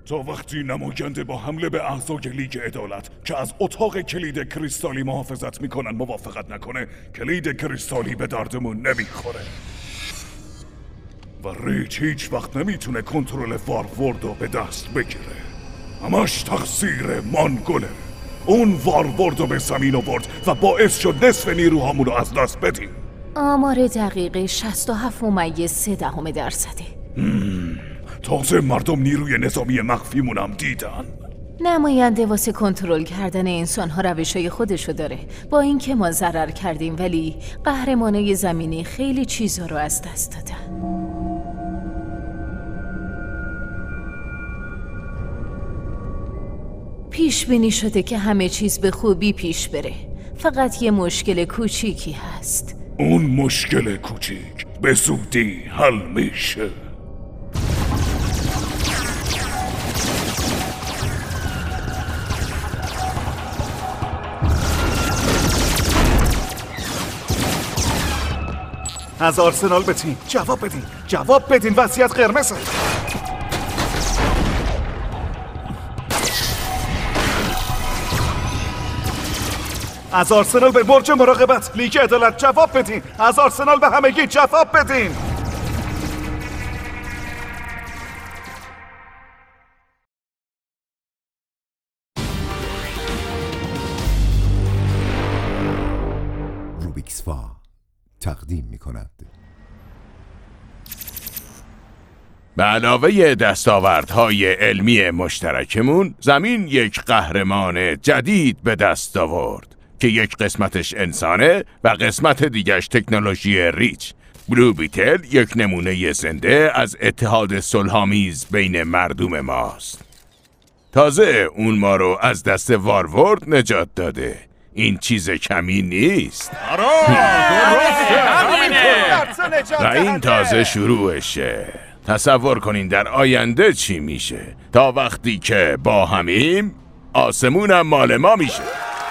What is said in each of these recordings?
تا وقتی نماینده با حمله به اعضای لیگ عدالت که از اتاق کلید کریستالی محافظت میکنن موافقت نکنه، کلید کریستالی به دردمون نمیخوره. و ریچ هیچ وقت نمیتونه کنترل وارورد رو به دست بگیره. همش تقصیر مانگوله. اون وارورد رو به زمین آورد و باعث شد نصف نیروهامون رو از دست بدیم. آمار دقیقه 67.3%. تازه مردم نیروی نظامی مخفیمونم دیدن. نماینده واسه کنترل کردن انسان‌ها روشای خودشو داره. با اینکه ما ضرر کردیم ولی قهرمانای زمینی خیلی چیزا رو از دست دادن. پیش بینی شده که همه چیز به خوبی پیش بره. فقط یه مشکل کوچیکی هست. اون مشکل کوچیک به زودی حل میشه. از آرسنال به تیم جواب بدین وصیت قرمزه. از آرسنال به برج مراقبت، لیگ عدالت جواب بدین. از آرسنال به همگی جواب بدین. روبیکس فا تقدیم می‌کند. به علاوه دستاوردهای علمی مشترکمون، زمین یک قهرمان جدید به دست آورد که یک قسمتش انسانه و قسمت دیگش تکنولوژی ریچ. بلو بیتل یک نمونه زنده از اتحاد صلح‌آمیز بین مردم ماست. تازه اون ما رو از دست وارورد نجات داده. این چیز کمی نیست. و این تازه شروعشه. تصور کنین در آینده چی میشه. تا وقتی که با همیم آسمونم مال ما میشه.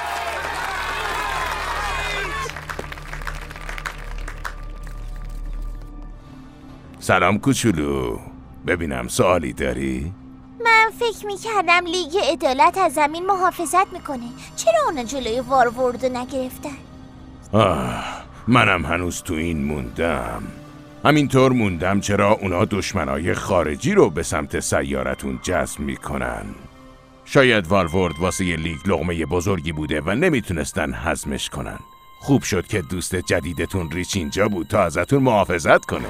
سلام کوچولو، ببینم سوالی داری؟ من فکر میکردم لیگ عدالت از زمین محافظت میکنه. چرا اونا جلوی وارورد رو نگرفتن؟ منم هنوز تو این موندم. همینطور موندم چرا اونا دشمنای خارجی رو به سمت سیارتون جذب میکنن. شاید وارورد واسه یه لیگ لقمه بزرگی بوده و نمیتونستن هضمش کنن. خوب شد که دوست جدیدتون ریچ اینجا بود تا ازتون محافظت کنه.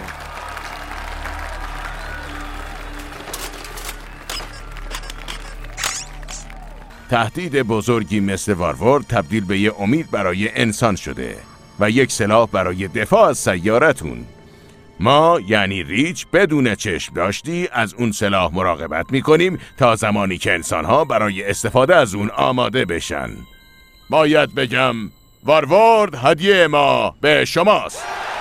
تهدید بزرگی مثل وارورد تبدیل به یه امید برای انسان شده و یک سلاح برای دفاع از سیارتون. ما یعنی ریچ بدون چشم داشتی از اون سلاح مراقبت میکنیم تا زمانی که انسانها برای استفاده از اون آماده بشن. باید بگم وارورد هدیه ما به شماست.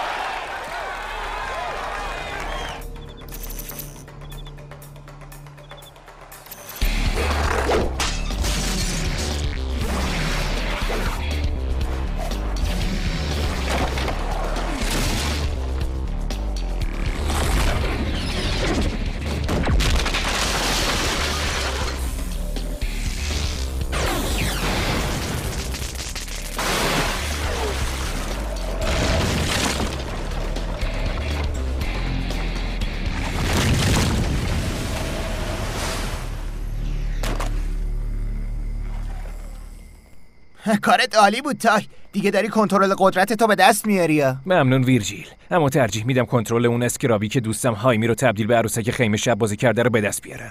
کارت عالی بود تای. دیگه داری کنترل قدرت تو به دست میاری. ممنون ویرجیل، اما ترجیح میدم کنترل اون اسکرابی که دوستم هایمی رو تبدیل به عروسک خیمه شب بازی کرده رو به دست بیارم.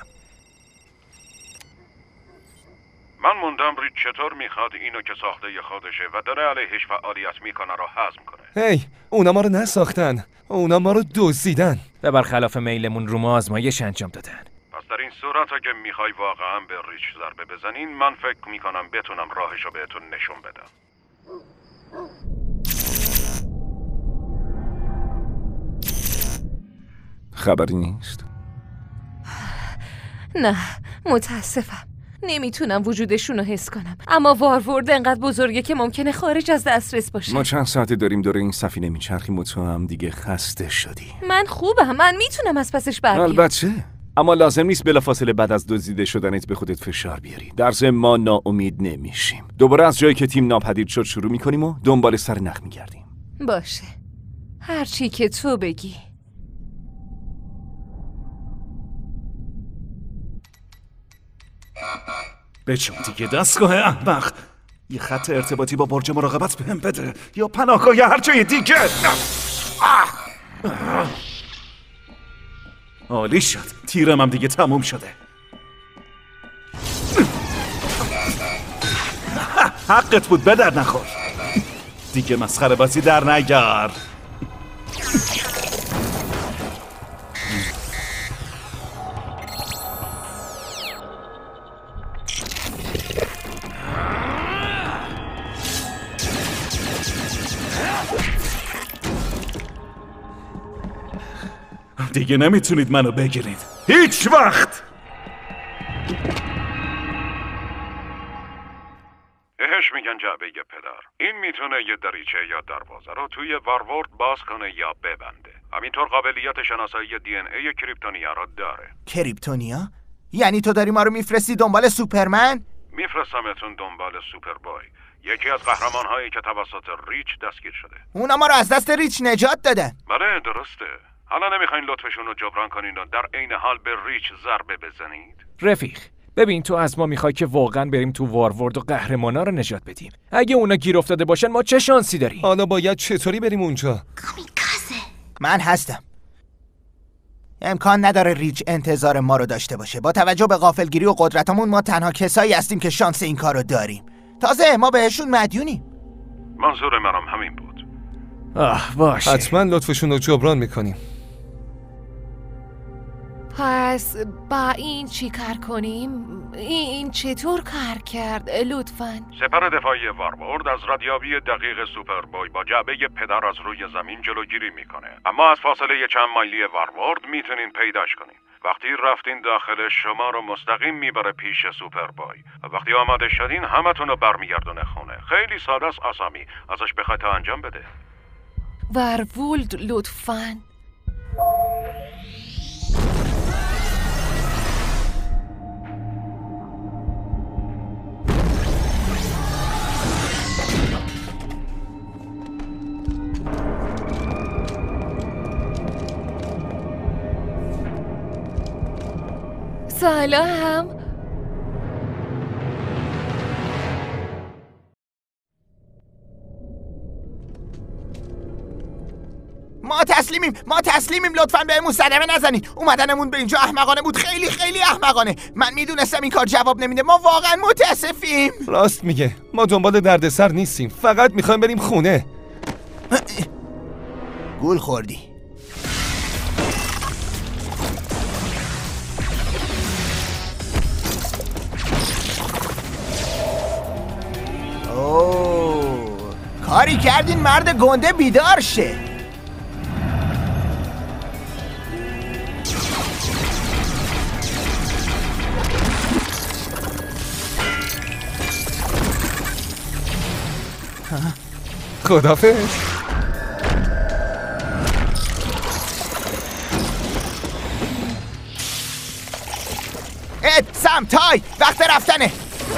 من موندم ریچ چطور میخواد اینو که ساخته خودشه و داره علیهش فعالیت میکنه رو هضم کنه. هی، اونا ما رو نساختن، اونا ما رو دزدیدن و برخلاف میلمون رو ما آزمایش انجام دادن. پس در این صورت اگه میخوای واقعا به ریچ ضربه بزنین، من فکر میکنم بتونم راهشو بهتون نشون بدم. خبری نیست؟ نه، متاسفم. نمیتونم وجودشون رو حس کنم، اما وارورد انقدر بزرگه که ممکنه خارج از دسترس باشه. ما چند ساعته داریم دور این سفینه میچرخیم و تو هم دیگه خسته شدی. من خوبم، من میتونم از پسش بر بیام. البته اما لازم نیست بلافاصله بعد از دزدیده شدنت به خودت فشار بیاری. در ضمن ما ناامید نمیشیم. دوباره از جایی که تیم ناپدید شد شروع میکنیم و دنبال سر نخ میگردیم. باشه، هرچی که تو بگی. بچم دیگه دستگاه احمق. یه خط ارتباطی با برج مراقبت بهم بده یا پناهگاه یا هر جای دیگه. عالی شد. تیرم هم دیگه تموم شده. حقت بود به در نخور. دیگه مسخره بازی در نگر. دیگه نمیتونید منو بگیرید هیچ وقت. بهش میگن جعبه پدر. این میتونه یه دریچه یا دروازه رو توی وارورد باز کنه یا ببنده. همینطور قابلیت شناسایی دی ان ای کریپتونیا رو داره. کریپتونیا؟ یعنی تو داری ما رو میفرستی دنبال سوپرمن؟ میفرستمتون دنبال سوپربای، یکی از قهرمان‌هایی که توسط ریچ دستگیر شده. اونا ما رو از دست ریچ نجات دادن. بله درسته. حالا نمیخواین لطفشون رو جبران کنین و در عین حال به ریچ ضربه بزنید؟ رفیق، ببین تو از ما میخوای که واقعا بریم تو وارورد و قهرمانا رو نجات بدیم. اگه اونا گیر افتاده باشن ما چه شانسی داریم؟ حالا باید چطوری بریم اونجا؟ من هستم. امکان نداره ریچ انتظار ما رو داشته باشه. با توجه به غافلگیری و قدرتمون ما تنها کسایی هستیم که شانس این کار رو داریم. تازه ما بهشون مدیونیم. منظور منم همین بود. باشه. حتما لطفشون رو جبران میکنیم. پس با این چی کار کنیم؟ این چطور کار کرد لطفاً؟ سپر دفاعی وارورد از ردیابی دقیق سوپربوی با جعبه پدر از روی زمین جلوگیری میکنه، اما از فاصله چند مایلی وارورد میتونین پیداش کنین. وقتی رفتین داخل شما رو مستقیم میبره پیش سوپربوی و وقتی آماده شدین همتون رو برمیگردونه خونه. خیلی ساده است آسامی. ازش بخوای تا انجام بده. وارولد لطفاً. سلام. ما تسلیمیم لطفاً بهمون صدمه نزنید. اومدنمون به اینجا احمقانه بود، خیلی خیلی احمقانه. من میدونستم این کار جواب نمیده. ما واقعا متاسفیم. راست میگه، ما دنبال دردسر نیستیم، فقط میخوایم بریم خونه. گول خوردی. کاری کردین مرد گنده بیدار شه. خدافظ. سم تای وقت رفتنه.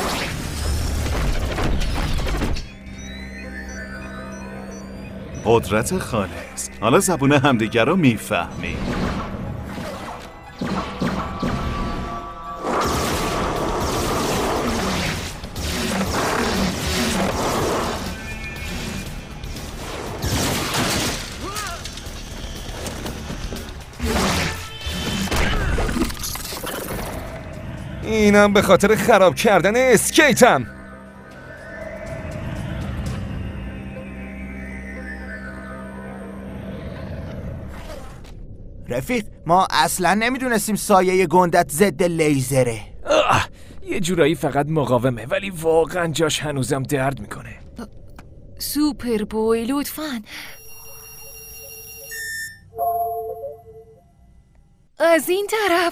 قدرت خالص. حالا زبون همدیگر رو میفهمیم. اینم به خاطر خراب کردن اسکیتم. رفیق، ما اصلا نمیدونستیم سایه گندت ضد لیزره. یه جورایی فقط مقاومه ولی واقعا جاش هنوزم درد میکنه. سوپربوی لطفاً. از این طرف.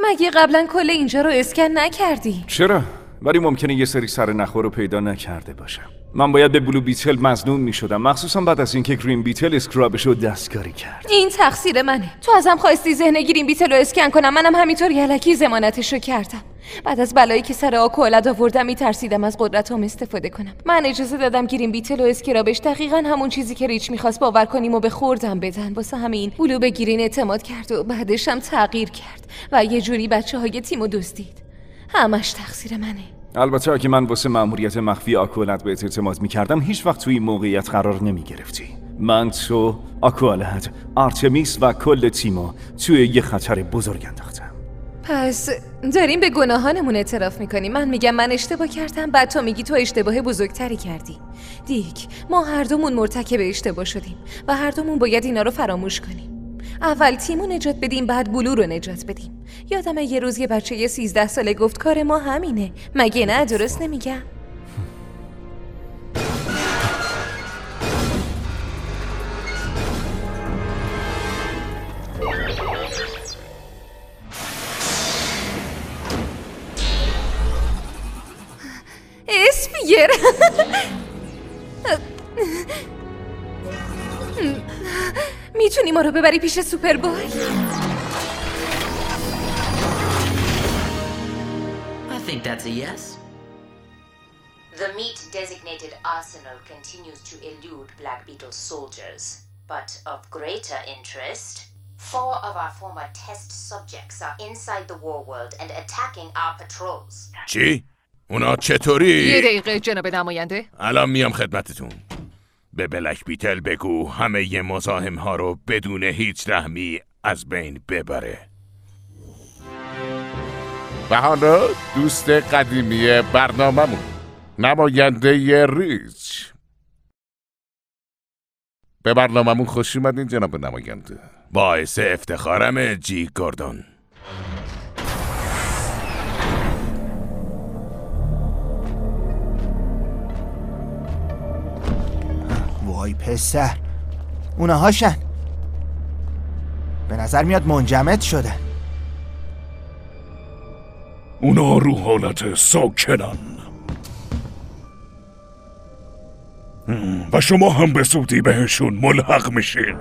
مگه قبلا کل اینجا رو اسکن نکردی؟ چرا؟ ولی ممکنه یه سری سر نخور رو پیدا نکرده باشم. من باید به بلو بیتل مظنون می شدم، مخصوصا بعد از اینکه گرین بیتل اسکرابش رو دستکاری کرد. این تقصیر منه. تو ازم خواستی ذهن گرین بیتل رو اسکن کنم، منم همینطور یلکی ضمانتش رو کردم. بعد از بلایی که سر آکولد آوردم میترسیدم از قدرتام استفاده کنم. من اجازه دادم گرین بیتل و اسکرابش دقیقاً همون چیزی که ریچ میخواست باور کنیم و به خوردم بدن. واسه همین بلو به گرین اعتماد کرد و بعدش هم تغییر کرد و یه جوری بچه‌های تیمو دزدید. همش تقصیر منه. البته اگه من واسه مأموریت مخفی آکولد بهت اعتماد میکردم هیچ وقت توی این موقعیت قرار نمیگرفتی. من، تو، آکولد، آرتمیس و کل تیمو توی یه خطر بزرگ انداختم. پس داریم به گناهانمون اعتراف میکنیم. من میگم من اشتباه کردم، بعد تو میگی تو اشتباه بزرگتری کردی. دیک، ما هر دومون مرتکب اشتباه شدیم و هر دومون باید اینا رو فراموش کنیم. اول تیمو نجات بدیم، بعد بلو رو نجات بدیم. یادمه یه روز یه بچه 13 ساله گفت کار ما همینه. مگه نه؟ درست نمیگم؟ اسپیر میتونی ما رو ببری پیش سوپربوی؟ I think that's a yes. The meat-designated arsenal continues to elude Black Beetle soldiers, but of greater interest, 4 of our former test subjects are inside the war world and attacking our patrols. چی؟ اونا چطوری؟ یه دقیقه جناب نماینده. الان میام خدمتتون. به بلک بیتل بگو همه ی مزاحم ها رو بدون هیچ رحمی از بین ببره. و حالا دوست قدیمی برنامه‌مون، نماینده ریچ. به برنامه‌مون خوش اومدین جناب نماینده. باعث افتخارم جی گوردون. وای پسر، اونهاشن. به نظر میاد منجمد شدن. اونا رو حالت ساکنن و شما هم به زودی بهشون ملحق میشین.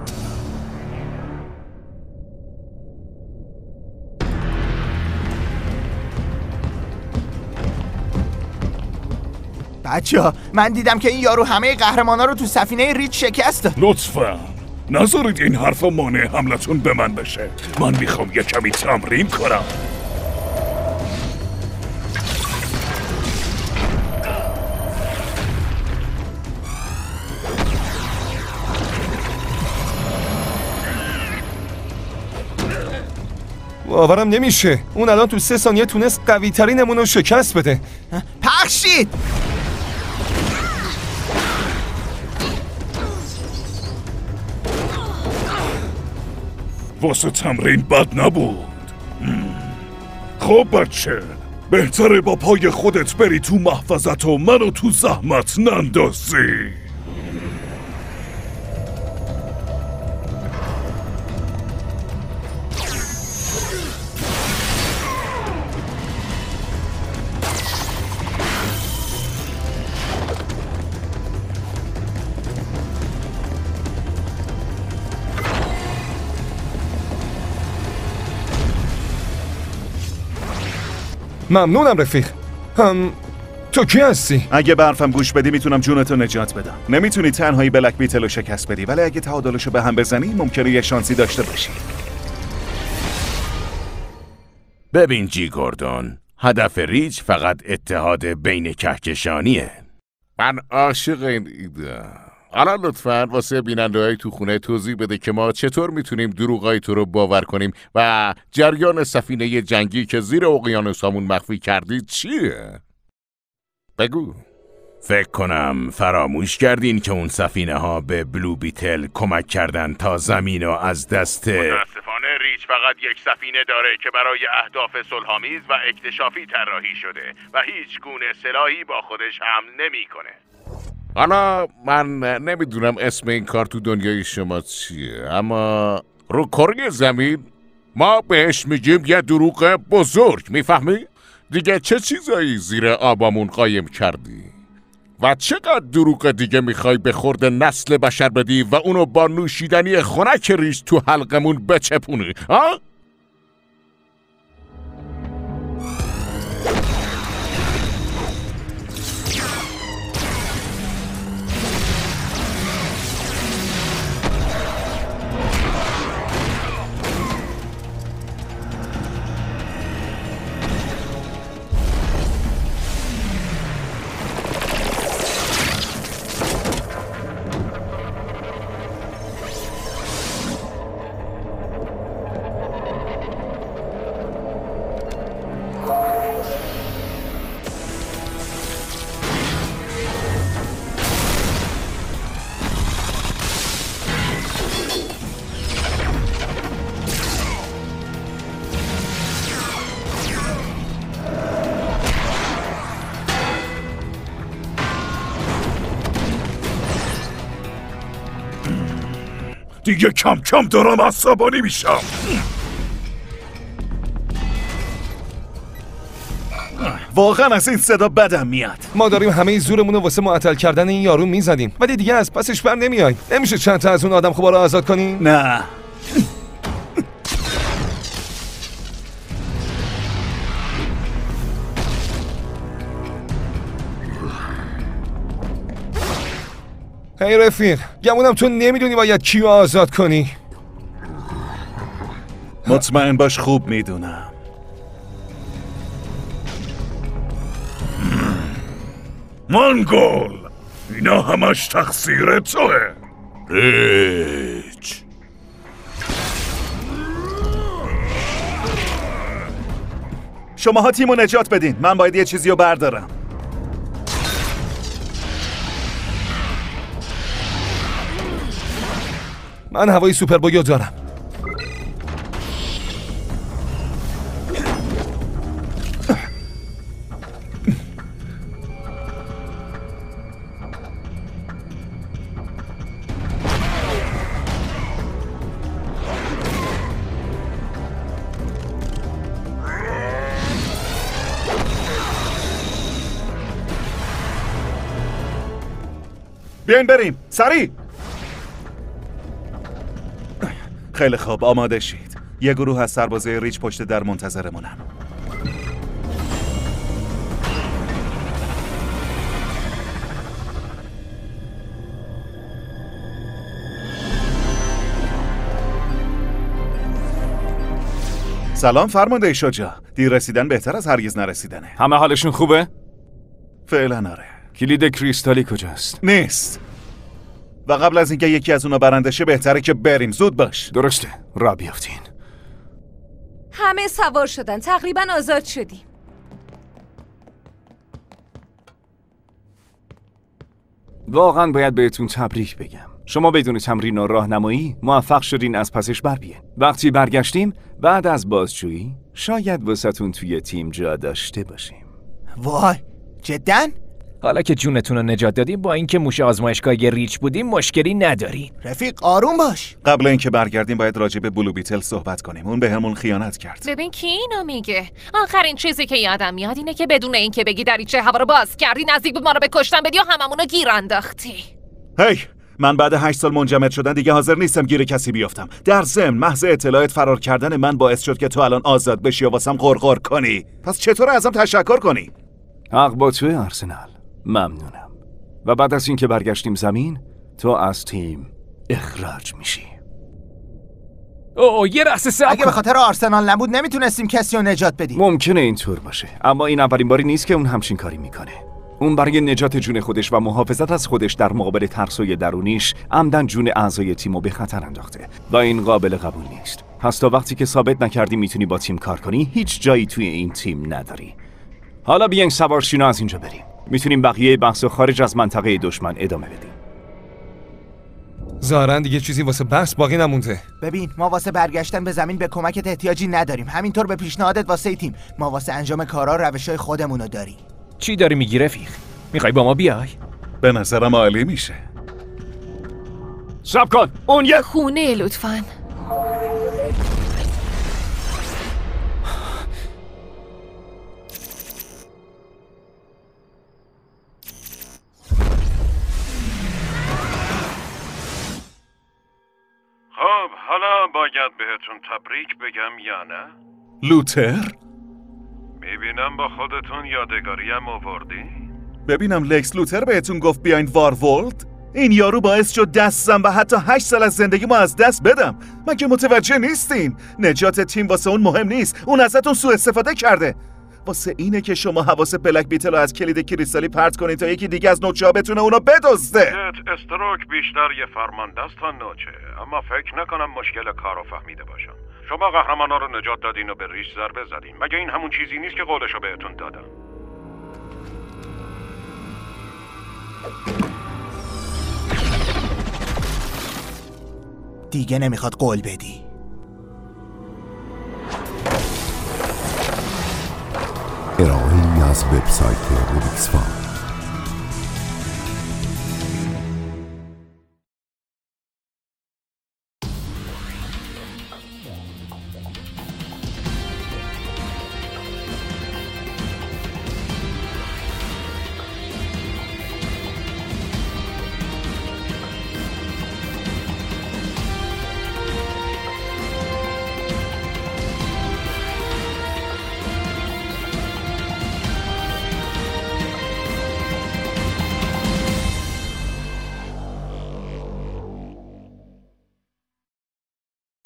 بچه‌ها، من دیدم که این یارو همه قهرمانا رو تو سفینه ریچ شکست داد. لطفاً نذارید این حرف مانع حملتون به من بشه. من میخوام یه کمی تمرین کنم. باورم نمیشه اون الان تو 3 ثانیه تونست قوی ترینمون رو شکست بده. پخشید! واسه تمرین بد نبود. خب بچه، بهتره با پای خودت بری تو محفظت و منو تو زحمت نندازی. ممنونم رفیق. تو کی هستی؟ اگه به حرفم گوش بدی میتونم جونتو نجات بدم. نمیتونی تنهایی بلک بیتل رو شکست بدی، ولی اگه تعادلشو به هم بزنی ممکنه یه شانسی داشته باشی. ببین جی گوردون، هدف ریچ فقط اتحاد بین کهکشانیه. من عاشق این ایده. الان لطفاً واسه بیننده‌های تو خونه توضیح بده که ما چطور میتونیم دروغای تو رو باور کنیم و جریان سفینه جنگی که زیر اقیانوسامون مخفی کردید چیه؟ بگو. فکر کنم فراموش کردین که اون سفینه ها به بلو بیتل کمک کردن تا زمین رو از دست. متاسفانه ریچ فقط یک سفینه داره که برای اهداف صلح‌آمیز و اکتشافی طراحی شده و هیچ گونه سلاحی با خودش حمل نمی‌کنه. حالا من نمیدونم اسم این کار تو دنیای شما چیه، اما رو کره زمین ما بهش میگیم یه دروغ بزرگ، میفهمی؟ دیگه چه چیزایی زیر آبامون قایم کردی؟ و چقدر دروغ دیگه میخوای به خورد نسل بشر بدی و اونو با نوشیدنی خنک ریز تو حلقمون بچپونی، ها؟ دیگه کم کم دارم عصبانی میشم. واقعا از این صدا بدم میاد. ما داریم همه زورمون رو واسه معطل کردن این یارو میزدیم، ولی دیگه از پسش بر نمیای. نمیشه چند تا از اون آدم خوبا رو آزاد کنی؟ نه. هی رفیق، گمونم تو نمیدونی باید کیو آزاد کنی. مطمئن باش خوب میدونم. منگول، اینا همش تقصیر توه. ریچ شماها تیمو نجات بدین، من باید یه چیزی رو بردارم. من هوای سوپر بویو دارم. بیاین بریم، سریع. خیلی خوب، آماده شید. یه گروه از سربازای ریچ پشت در منتظرمونن. سلام فرمانده شجاع. دیر رسیدن بهتر از هرگز نرسیدنه. همه حالشون خوبه؟ فعلا آره. کلید کریستالی کجاست؟ نیست. و قبل از اینکه یکی از اونا برنده شه بهتره که بریم. زود باش. درسته، را بیافتین. همه سوار شدن، تقریبا آزاد شدیم. واقعا باید بهتون تبریک بگم. شما بدون تمرین و راهنمایی موفق شدین از پسش بر بیاین. وقتی برگشتیم بعد از بازجویی شاید واسهتون توی تیم جا داشته باشیم. وای، جداً؟ حالا که جونتون رو نجات دادیم، با اینکه موش آزمایشگاه ریچ بودیم مشکلی نداریم. رفیق آروم باش. قبل اینکه برگردیم باید راجع به بلو بیتل صحبت کنیم. اون بهمون خیانت کرد. ببین کی اینو میگه؟ آخرین چیزی که یادم میاد اینه که بدون اینکه بگی دریچه هوا رو باز کردی نزدیک بود ما رو به کشتن بدی و هممونو گیر انداختی. هی، من بعد 8 سال منجمد شدن دیگه حاضر نیستم گیر کسی بیافتم. در ضمن محض اطلاعات فرار کردن من باعث شد که تو الان آزاد بشی و واسم غرغر کنی. پس چطور ازم تشکر کنی؟ حق با توی آرسنال. ممنونم. و بعد از اینکه برگشتیم زمین تو از تیم اخراج میشی. یه لحظه صبر اگه به خاطر آرسنال نبود نمیتونستیم کسی رو نجات بدیم. ممکنه اینطور باشه، اما این اولین باری نیست که اون همچین کاری میکنه. اون برای نجات جون خودش و محافظت از خودش در مقابل ترسوی درونیش عمدن جون اعضای تیمو به خطر انداخته و این قابل قبول نیست. پس تا وقتی که ثابت نکردی میتونی با تیم کار کنی هیچ جایی توی این تیم نداری. حالا بیاین سوار شین و از اینجا بریم. میتونیم بقیه بحث خارج از منطقه دشمن ادامه بدیم. ظاهراً دیگه چیزی واسه بحث باقی نمونده. ببین، ما واسه برگشتن به زمین به کمکت احتیاجی نداریم. همینطور به پیشنهادت واسه تیم، ما واسه انجام کارا روشای خودمونو داریم. چی داری میگی رفیق؟ میخوای با ما بیای؟ به نظرم عالی میشه. صبر کن، اون یه خونه لطفاً. میاد بهتون تبریک بگم یا نه؟ لوتر؟ میبینم با خودتون یادگاری هم آوردی؟ ببینم لکس لوتر بهتون گفت بیاین وارولد؟ این یارو باعث شد دستم و حتی 8 سال از زندگی ما از دست بدم. مگه متوجه نیستین؟ نجات تیم واسه اون مهم نیست. اون ازتون سوء استفاده کرده. واسه اینه که شما حواس بلک بیتل رو از کلید کریستالی پرت کنید تا یکی دیگه از نوچه‌ها بتونه اونو بدزده. استروک بیشتر یه فرمانده است تا نوچه، اما فکر نکنم مشکل کارو فهمیده باشم. شما قهرمانا رو نجات دادین و به ریش ضربه زدین. مگه این همون چیزی نیست که قولشو بهتون دادم؟ دیگه نمیخواد قول بدی. ارائه‌ای از وبسایت روبیکس فان.